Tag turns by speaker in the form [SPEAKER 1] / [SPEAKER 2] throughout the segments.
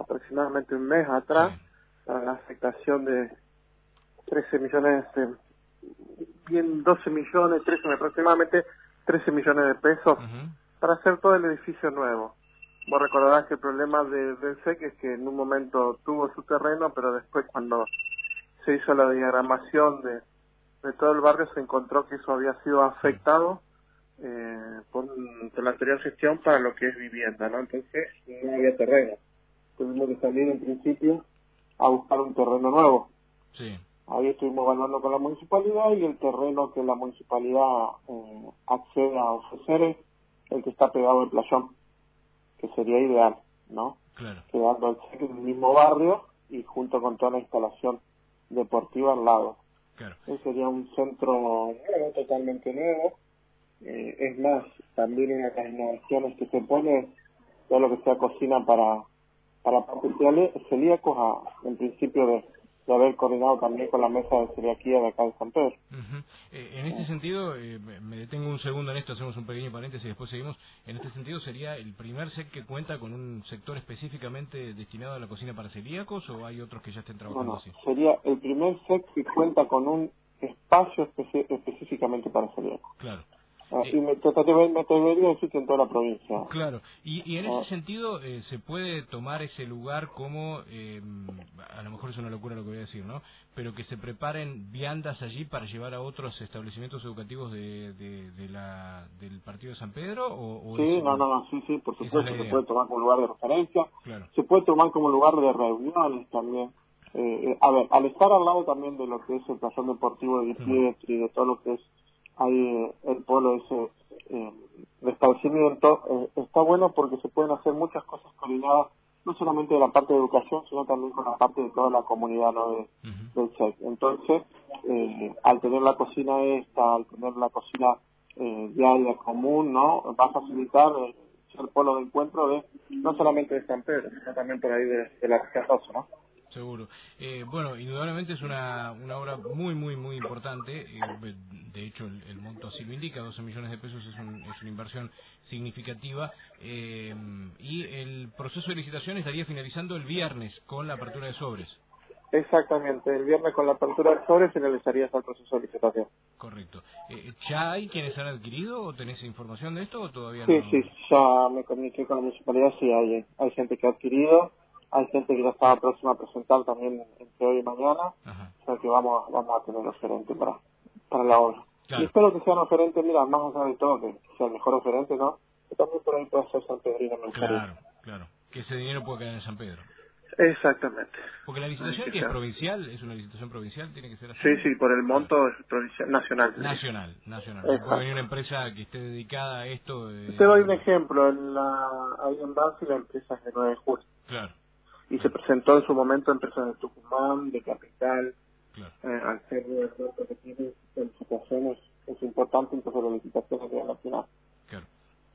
[SPEAKER 1] aproximadamente un mes atrás,
[SPEAKER 2] Sí.
[SPEAKER 1] para la afectación de 13 millones, bien 12 millones, 13, aproximadamente 13 millones de pesos,
[SPEAKER 2] Ujú.
[SPEAKER 1] para hacer todo el edificio nuevo. Vos recordarás que el problema del SEC es que en un momento tuvo su terreno, pero después cuando se hizo la diagramación de todo el barrio se encontró que eso había sido afectado por la anterior gestión para lo que es vivienda, ¿no? Entonces no había terreno. Tuvimos que salir en principio a buscar un terreno nuevo.
[SPEAKER 2] Sí.
[SPEAKER 1] Ahí estuvimos evaluando con la municipalidad y el terreno que la municipalidad accede a ofrecer es el que está pegado al playón, que sería ideal, ¿no?
[SPEAKER 2] Claro.
[SPEAKER 1] Quedando el SEC en el mismo barrio y junto con toda la instalación deportiva al lado.
[SPEAKER 2] Claro.
[SPEAKER 1] Ese sería un centro nuevo, totalmente nuevo. Es más, también una de las innovaciones que se pone todo lo que sea cocina para partes celíacos, en principio de haber coordinado también con la mesa de celiaquía de acá de San Pedro.
[SPEAKER 2] Ujú. En este sentido, me detengo un segundo en esto, hacemos un pequeño paréntesis y después seguimos. En este sentido, ¿sería el primer SEC que cuenta con un sector específicamente destinado a la cocina para celíacos o hay otros que ya estén trabajando
[SPEAKER 1] Bueno,
[SPEAKER 2] así?
[SPEAKER 1] sería el primer SEC que cuenta con un espacio específicamente para celíacos.
[SPEAKER 2] Claro.
[SPEAKER 1] Y me atrevería a decir que en toda la provincia.
[SPEAKER 2] Claro, y en ese sentido se puede tomar ese lugar como, a lo mejor es una locura lo que voy a decir, ¿no? Pero que se preparen viandas allí para llevar a otros establecimientos educativos del partido de San Pedro, o
[SPEAKER 1] Sí, sí, por
[SPEAKER 2] esa es
[SPEAKER 1] supuesto,
[SPEAKER 2] la
[SPEAKER 1] se
[SPEAKER 2] idea.
[SPEAKER 1] puede tomar como lugar de referencia,
[SPEAKER 2] Claro.
[SPEAKER 1] se puede tomar como lugar de reuniones también. A ver, al estar al lado también de lo que es el playón deportivo de
[SPEAKER 2] Ujú.
[SPEAKER 1] Pietri, de todo lo que es ahí el polo ese de establecimiento, está bueno porque se pueden hacer muchas cosas coordinadas, no solamente de la parte de educación, sino también con la parte de toda la comunidad, ¿no?
[SPEAKER 2] Ujú.
[SPEAKER 1] Del SEC. Entonces, al tener la cocina al tener la cocina diaria común, ¿no? Va a facilitar ser polo de encuentro de no solamente de San Pedro, sino también por ahí de la región 12, ¿no?
[SPEAKER 2] Seguro. Bueno, indudablemente es una obra muy, muy, muy importante. De hecho, el monto así lo indica, 12 millones de pesos es una inversión significativa. Y el proceso de licitación estaría finalizando el viernes con la apertura de sobres.
[SPEAKER 1] Exactamente, el viernes con la apertura del sobre finalizaría el proceso de licitación.
[SPEAKER 2] Correcto. ¿Ya hay quienes han adquirido o tenés información de esto o todavía
[SPEAKER 1] Sí,
[SPEAKER 2] no?
[SPEAKER 1] sí, ya me comuniqué con la municipalidad, sí, hay gente que ha adquirido, hay gente que ya estaba próxima a presentar también entre hoy y mañana,
[SPEAKER 2] Ajá.
[SPEAKER 1] o sea que vamos a tener oferente para la obra. Y
[SPEAKER 2] Claro,
[SPEAKER 1] espero que sean oferentes, mira, más allá de todo, que sea el mejor oferente, ¿no? Que también por ahí pueda ser San Pedrino, me gustaría.
[SPEAKER 2] claro, claro. Que ese dinero pueda quedar en San Pedro.
[SPEAKER 1] Exactamente.
[SPEAKER 2] Porque la
[SPEAKER 1] Hay
[SPEAKER 2] licitación
[SPEAKER 1] que
[SPEAKER 2] que es
[SPEAKER 1] ser.
[SPEAKER 2] provincial, es una licitación provincial, tiene que ser
[SPEAKER 1] Sí,
[SPEAKER 2] así.
[SPEAKER 1] sí, por el
[SPEAKER 2] Claro.
[SPEAKER 1] monto es provincial, nacional, sería.
[SPEAKER 2] Nacional, nacional. O sea, puede venir una
[SPEAKER 1] Exacto.
[SPEAKER 2] empresa que esté dedicada a esto.
[SPEAKER 1] Te doy un ejemplo, ahí en Banfield la empresa es de 9 de julio.
[SPEAKER 2] Claro,
[SPEAKER 1] Y se
[SPEAKER 2] claro,
[SPEAKER 1] presentó en su momento empresas de Tucumán, de Capital,
[SPEAKER 2] claro,
[SPEAKER 1] al ser de que tiene en situaciones es importante, entonces la licitación a nivel nacional.
[SPEAKER 2] claro.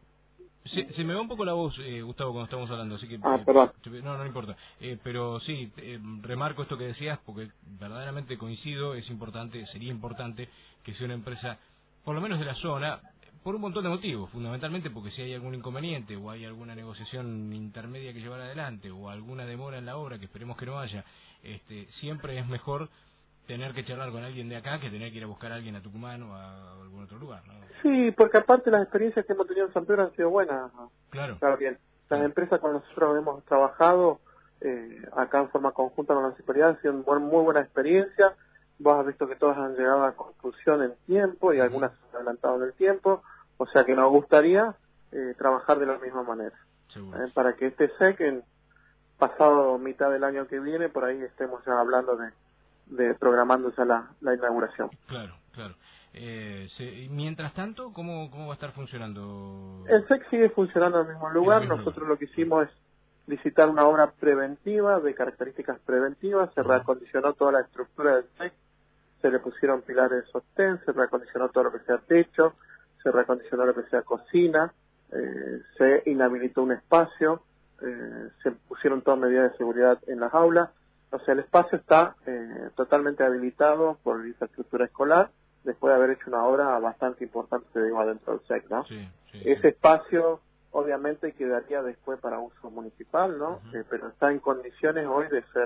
[SPEAKER 2] Se me va un poco la voz, Gustavo, cuando estamos hablando, así que
[SPEAKER 1] Perdón.
[SPEAKER 2] no importa. Pero sí, remarco esto que decías, porque verdaderamente coincido, es importante, sería importante que sea una empresa, por lo menos de la zona, por un montón de motivos, fundamentalmente porque si hay algún inconveniente o hay alguna negociación intermedia que llevar adelante o alguna demora en la obra, que esperemos que no haya, siempre es mejor tener que charlar con alguien de acá que tener que ir a buscar a alguien a Tucumán o a algún otro lugar, ¿no?
[SPEAKER 1] Sí, porque aparte las experiencias que hemos tenido en San Pedro han sido buenas.
[SPEAKER 2] Claro,
[SPEAKER 1] Claro, bien. Las
[SPEAKER 2] claro.
[SPEAKER 1] empresas con las que nosotros hemos trabajado acá en forma conjunta con la municipalidad han sido muy buena experiencia. Vos has visto que todas han llegado a conclusión en tiempo y
[SPEAKER 2] Ujú.
[SPEAKER 1] algunas se han adelantado en el tiempo. O sea que nos gustaría trabajar de la misma manera.
[SPEAKER 2] Seguro.
[SPEAKER 1] Para que este SEC, pasado mitad del año que viene, por ahí estemos ya hablando de programando ya la inauguración.
[SPEAKER 2] Claro, claro. Y mientras tanto, ¿cómo va a estar funcionando
[SPEAKER 1] El SEC sigue funcionando en el mismo
[SPEAKER 2] en el
[SPEAKER 1] lugar.
[SPEAKER 2] mismo lugar?
[SPEAKER 1] Nosotros lo que hicimos es licitar una obra preventiva, de características preventivas. Se
[SPEAKER 2] Ujú.
[SPEAKER 1] reacondicionó toda la estructura del SEC, se le pusieron pilares de sostén, se reacondicionó todo lo que sea techo, se reacondicionó lo que sea cocina, se inhabilitó un espacio, se pusieron todas medidas de seguridad en las aulas. O sea, el espacio está totalmente habilitado por la infraestructura escolar, después de haber hecho una obra bastante importante, te digo, adentro del SEC, ¿no?
[SPEAKER 2] Sí, sí, sí.
[SPEAKER 1] Ese espacio obviamente quedaría después para uso municipal, ¿no?
[SPEAKER 2] Ujú.
[SPEAKER 1] Pero está en condiciones hoy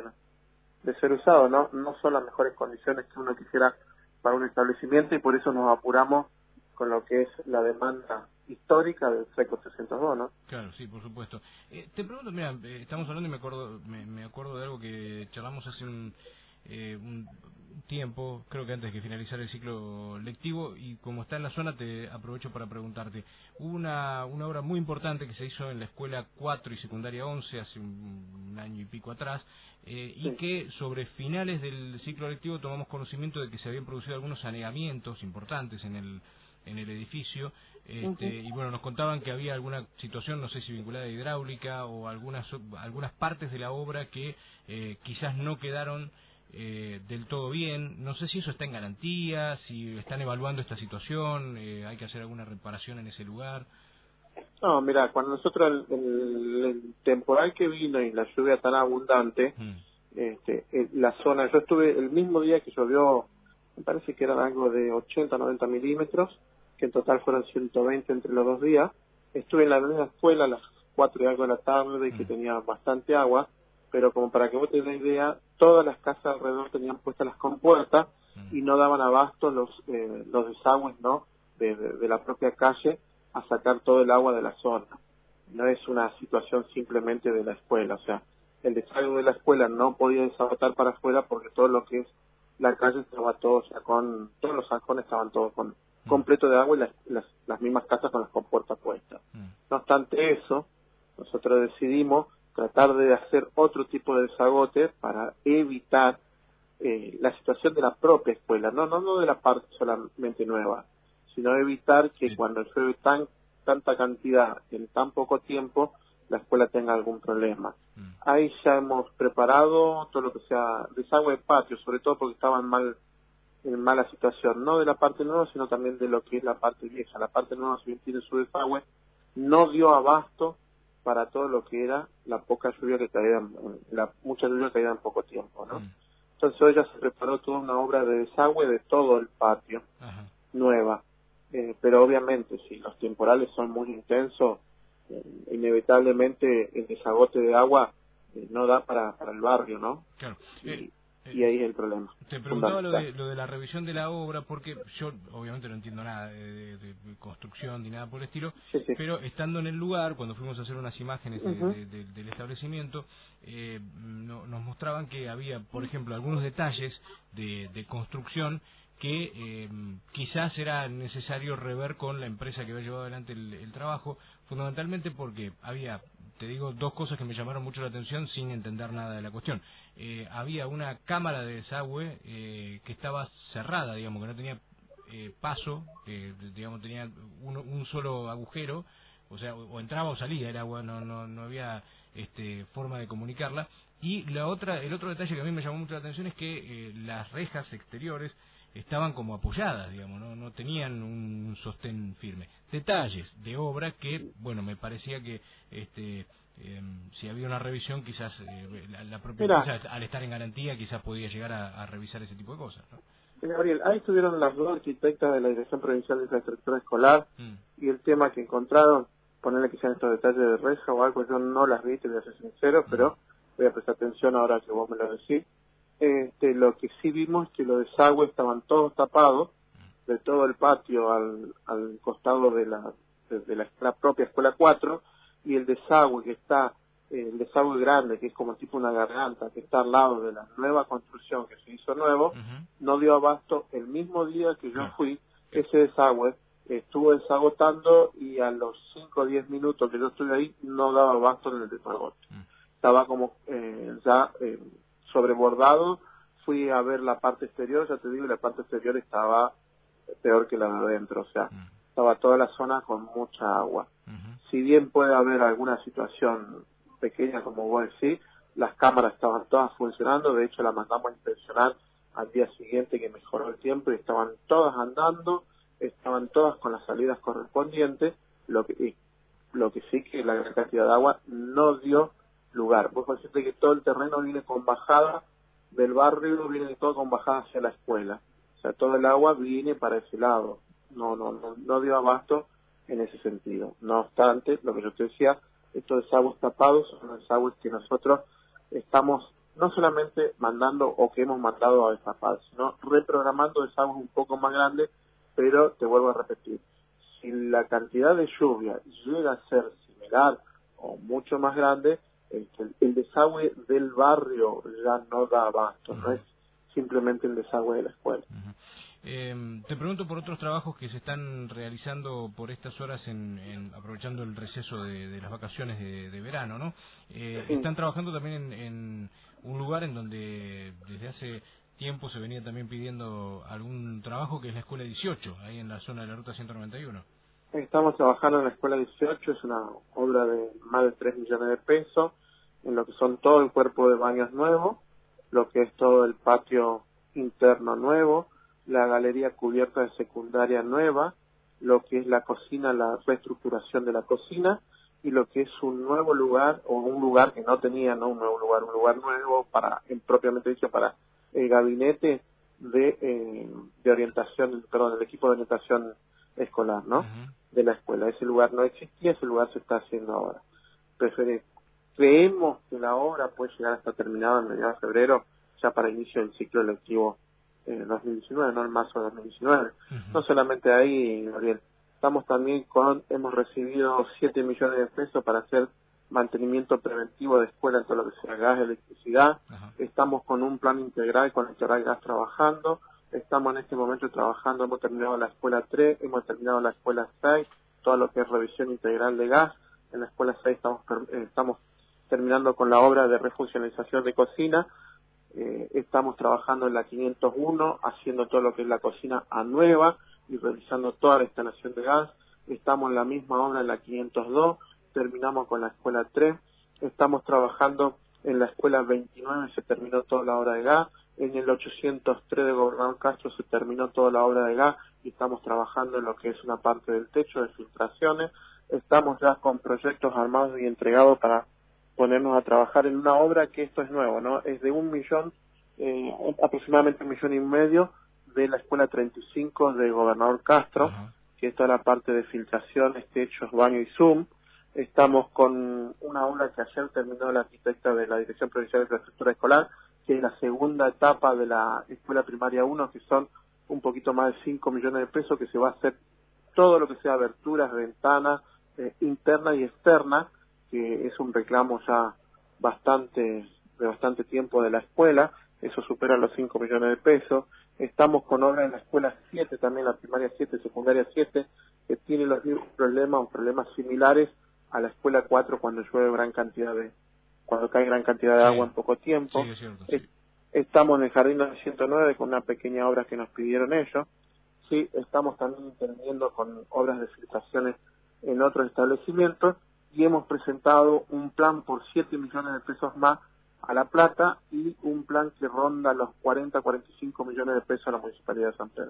[SPEAKER 1] de ser usado, ¿no? No son las mejores condiciones que uno quisiera para un establecimiento y por eso nos apuramos con lo que es la demanda histórica del SECO 302, ¿no?
[SPEAKER 2] Claro, sí, por supuesto. Te pregunto, mira, estamos hablando y me acuerdo de algo que charlamos hace un tiempo, creo que antes de que finalizara el ciclo lectivo, y como está en la zona te aprovecho para preguntarte. Hubo una obra muy importante que se hizo en la escuela 4 y secundaria 11 hace un año y pico atrás, y
[SPEAKER 1] Sí.
[SPEAKER 2] que sobre finales del ciclo lectivo tomamos conocimiento de que se habían producido algunos anegamientos importantes en el edificio,
[SPEAKER 1] Ujú.
[SPEAKER 2] y bueno, nos contaban que había alguna situación, no sé si vinculada a hidráulica o algunas partes de la obra que quizás no quedaron del todo bien. No sé si eso está en garantía, si están evaluando esta situación, hay que hacer alguna reparación en ese lugar.
[SPEAKER 1] No, mira, cuando nosotros el temporal que vino y la lluvia tan abundante,
[SPEAKER 2] Mm,
[SPEAKER 1] la zona, yo estuve el mismo día que llovió, me parece que eran algo de 80, 90 milímetros, que en total fueron 120 entre los 2 días. Estuve en la misma escuela a las 4 y algo de la tarde, que
[SPEAKER 2] mm,
[SPEAKER 1] tenía bastante agua, pero como para que vos tengas una idea, todas las casas alrededor tenían puestas las compuertas
[SPEAKER 2] mm,
[SPEAKER 1] y no daban abasto los desagües, ¿no? De la propia calle a sacar todo el agua de la zona. No es una situación simplemente de la escuela, o sea, el desagüe de la escuela no podía desagotar para afuera porque todo lo que es la calle estaba todo, o sea, con todos los zanjones estaban todos con
[SPEAKER 2] mm,
[SPEAKER 1] completo de agua y las mismas casas con las compuertas puestas.
[SPEAKER 2] mm,
[SPEAKER 1] No obstante eso, nosotros decidimos tratar de hacer otro tipo de desagote para evitar la situación de la propia escuela, no de la parte solamente nueva, sino evitar que
[SPEAKER 2] sí,
[SPEAKER 1] cuando llueve tanta cantidad en tan poco tiempo, la escuela tenga algún problema.
[SPEAKER 2] mm,
[SPEAKER 1] Ahí ya hemos preparado todo lo que sea desagüe de patio, sobre todo porque estaban en mala situación, no de la parte nueva, sino también de lo que es la parte vieja. La parte nueva, si bien tiene su desagüe, no dio abasto para todo lo que era la poca lluvia que caía, la mucha lluvia que caía en poco tiempo, ¿no?
[SPEAKER 2] mm,
[SPEAKER 1] Entonces hoy ya se preparó toda una obra de desagüe de todo el patio,
[SPEAKER 2] ajá.
[SPEAKER 1] nueva. Pero obviamente, si los temporales son muy intensos, inevitablemente el desagote de agua no da para el barrio, ¿no?
[SPEAKER 2] Claro.
[SPEAKER 1] Y, y
[SPEAKER 2] Eh,
[SPEAKER 1] ahí es el problema
[SPEAKER 2] Te preguntaba
[SPEAKER 1] fundamental.
[SPEAKER 2] lo de la revisión de la obra, porque yo obviamente no entiendo nada de construcción ni nada por el estilo,
[SPEAKER 1] Sí, sí.
[SPEAKER 2] pero estando en el lugar, cuando fuimos a hacer unas imágenes
[SPEAKER 1] Ujú.
[SPEAKER 2] del establecimiento, nos mostraban que había, por ejemplo, algunos detalles de construcción que quizás era necesario rever con la empresa que había llevado adelante el trabajo, fundamentalmente porque había, te digo, dos cosas que me llamaron mucho la atención sin entender nada de la cuestión. Había una cámara de desagüe que estaba cerrada, digamos, que no tenía paso, digamos, tenía un solo agujero, o sea, o entraba o salía el agua, no había forma de comunicarla. Y el otro detalle que a mí me llamó mucho la atención es que las rejas exteriores estaban como apoyadas, digamos, no tenían un sostén firme. Detalles de obra que, bueno, me parecía que si había una revisión, quizás la propia
[SPEAKER 1] Mira,
[SPEAKER 2] empresa, al estar en garantía, quizás podía llegar a revisar ese tipo de cosas, ¿no?
[SPEAKER 1] Gabriel, ahí estuvieron las dos arquitectas de la Dirección Provincial de Infraestructura Escolar
[SPEAKER 2] Mm,
[SPEAKER 1] y el tema que encontraron, ponerle que sean estos detalles de reja o algo, yo no las vi, te voy a ser sincero,
[SPEAKER 2] mm,
[SPEAKER 1] pero voy a prestar atención ahora que vos me lo decís. Lo que sí vimos es que los desagües estaban todos tapados, de todo el patio al costado de la propia escuela 4, y el desagüe que está, el desagüe grande, que es como tipo una garganta, que está al lado de la nueva construcción que se hizo nuevo,
[SPEAKER 2] ujú,
[SPEAKER 1] no dio abasto. El mismo día que yo
[SPEAKER 2] claro,
[SPEAKER 1] fui,
[SPEAKER 2] claro,
[SPEAKER 1] ese desagüe estuvo desagotando y a los 5 o 10 minutos que yo estuve ahí no daba abasto en el desagote.
[SPEAKER 2] mm,
[SPEAKER 1] Estaba como ya sobrebordado. Fui a ver la parte exterior, ya te digo, la parte exterior estaba peor que la de adentro, o sea,
[SPEAKER 2] mm,
[SPEAKER 1] estaba toda la zona con mucha agua.
[SPEAKER 2] ujú,
[SPEAKER 1] Si bien puede haber alguna situación pequeña, como vos decís, las cámaras estaban todas funcionando, de hecho la mandamos a inspeccionar al día siguiente que mejoró el tiempo y estaban todas andando, estaban todas con las salidas correspondientes, lo que sí que la gran cantidad de agua no dio lugar. Vos decirte que todo el terreno viene con bajada del barrio, viene todo con bajada hacia la escuela. O sea, todo el agua viene para ese lado. No dio abasto en ese sentido. No obstante, lo que yo te decía, estos desagües tapados son desagües que nosotros estamos no solamente mandando o que hemos mandado a destapar, sino reprogramando desagües un poco más grandes, pero te vuelvo a repetir, si la cantidad de lluvia llega a ser similar o mucho más grande, el desagüe del barrio ya no da abasto, no es simplemente el desagüe de la escuela.
[SPEAKER 2] Te pregunto por otros trabajos que se están realizando por estas horas, aprovechando el receso de las vacaciones de verano, ¿no?
[SPEAKER 1] Sí.
[SPEAKER 2] Están trabajando también en un lugar en donde desde hace tiempo se venía también pidiendo algún trabajo, que es la Escuela 18, ahí en la zona de la Ruta 191.
[SPEAKER 1] Estamos trabajando en la Escuela 18, es una obra de más de 3 millones de pesos, en lo que son todo el cuerpo de baños nuevo, lo que es todo el patio interno nuevo, la galería cubierta de secundaria nueva, lo que es la cocina, la reestructuración de la cocina, y lo que es un nuevo lugar, o un lugar que no tenía, no un nuevo lugar, un lugar nuevo para, propiamente dicho, para el gabinete de orientación, perdón, el equipo de orientación escolar, ¿no? De la escuela. Ese lugar no existía, ese lugar se está haciendo ahora. Creemos que la obra puede llegar hasta terminada en mediados de febrero, ya para inicio del ciclo lectivo 2019, no en marzo de 2019. No solamente ahí, Gabriel, estamos también hemos recibido 7 millones de pesos para hacer mantenimiento preventivo de escuela en todo lo que sea gas, electricidad. Estamos con un plan integral con Integral Gas trabajando. Estamos en este momento trabajando, hemos terminado la escuela 3, hemos terminado la escuela 6, todo lo que es revisión integral de gas. En la escuela 6 estamos terminando con la obra de refuncionalización de cocina. Estamos trabajando en la 501, haciendo todo lo que es la cocina a nueva y revisando toda la instalación de gas. Estamos en la misma obra en la 502, terminamos con la escuela 3. Estamos trabajando en la escuela 29, se terminó toda la obra de gas. En el 803 de Gobernador Castro se terminó toda la obra de gas y estamos trabajando en lo que es una parte del techo de filtraciones. Estamos ya con proyectos armados y entregados para ponernos a trabajar en una obra que esto es nuevo, ¿no? Es de 1 millón, aproximadamente 1,5 millones de la escuela 35 de Gobernador Castro, que es toda la parte de filtraciones, techos, baño y Zoom. Estamos con una obra que ayer terminó la arquitecta de la Dirección Provincial de Infraestructura Escolar, que es la segunda etapa de la Escuela Primaria 1, que son un poquito más de 5 millones de pesos, que se va a hacer todo lo que sea aberturas, ventanas, interna y externa, que es un reclamo ya de bastante tiempo de la escuela. Eso supera los 5 millones de pesos. Estamos con obras en la escuela 7, también la primaria 7, secundaria 7, que tiene los mismos problemas o problemas similares a la escuela 4 cuando cae gran cantidad de agua en poco tiempo.
[SPEAKER 2] Sí, es cierto, sí.
[SPEAKER 1] Estamos en el jardín de 109 con una pequeña obra que nos pidieron ellos. Sí, estamos también interviniendo con obras de filtraciones en otros establecimientos y hemos presentado un plan por 7 millones de pesos más a La Plata y un plan que ronda los 40-45 millones de pesos a la Municipalidad de San Pedro.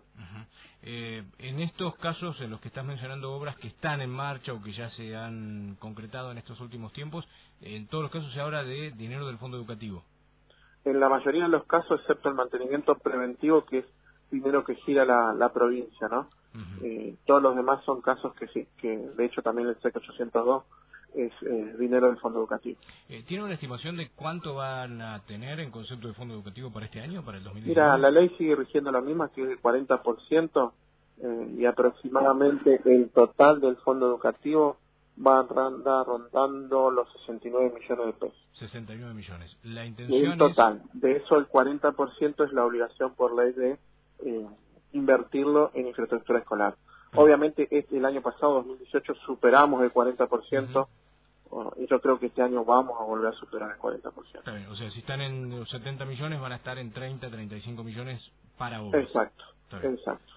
[SPEAKER 2] En estos casos en los que estás mencionando obras que están en marcha o que ya se han concretado en estos últimos tiempos, en todos los casos se habla de dinero del Fondo Educativo.
[SPEAKER 1] En la mayoría de los casos, excepto el mantenimiento preventivo, que es dinero que gira la provincia, ¿no? Todos los demás son casos que sí, que de hecho también el SEC 802 es dinero del Fondo Educativo.
[SPEAKER 2] ¿Tiene una estimación de cuánto van a tener en concepto de Fondo Educativo para este año, para el 2019?
[SPEAKER 1] Mira, la ley sigue rigiendo la misma, que es el 40%, y aproximadamente el total del Fondo Educativo va a andar rondando los 69 millones de pesos.
[SPEAKER 2] 69 millones. La intención
[SPEAKER 1] en total. De eso el 40% es la obligación por ley de invertirlo en infraestructura escolar. Obviamente el año pasado, 2018, superamos el 40%, y yo creo que este año vamos a volver a superar el 40%.
[SPEAKER 2] Está bien, o sea, si están en los 70 millones, van a estar en 30, 35 millones para obras.
[SPEAKER 1] Exacto, exacto.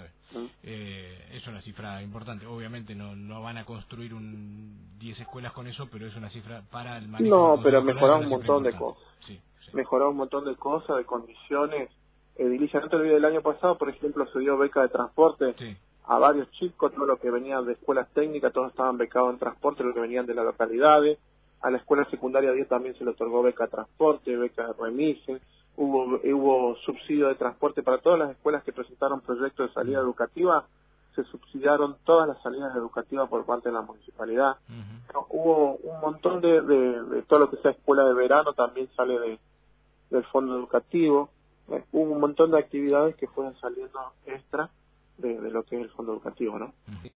[SPEAKER 2] Es una cifra importante. Obviamente no van a construir 10 escuelas con eso, pero es una cifra para el manejo.
[SPEAKER 1] No, pero mejorar un montón de cosas.
[SPEAKER 2] Sí.
[SPEAKER 1] Mejorar un montón de cosas, de condiciones. Edilicia, no te olvides, el año pasado, por ejemplo, se dio beca de transporte a varios chicos, todos los que venían de escuelas técnicas, todos estaban becados en transporte, los que venían de las localidades. A la escuela secundaria 10 también se le otorgó beca de transporte, beca de remise. Hubo subsidio de transporte para todas las escuelas que presentaron proyectos de salida educativa. se subsidiaron todas las salidas educativas por parte de la municipalidad. Hubo un montón de todo lo que sea escuela de verano también sale del fondo educativo. Hubo un montón de actividades que fueron saliendo extra de lo que es el fondo educativo, ¿no?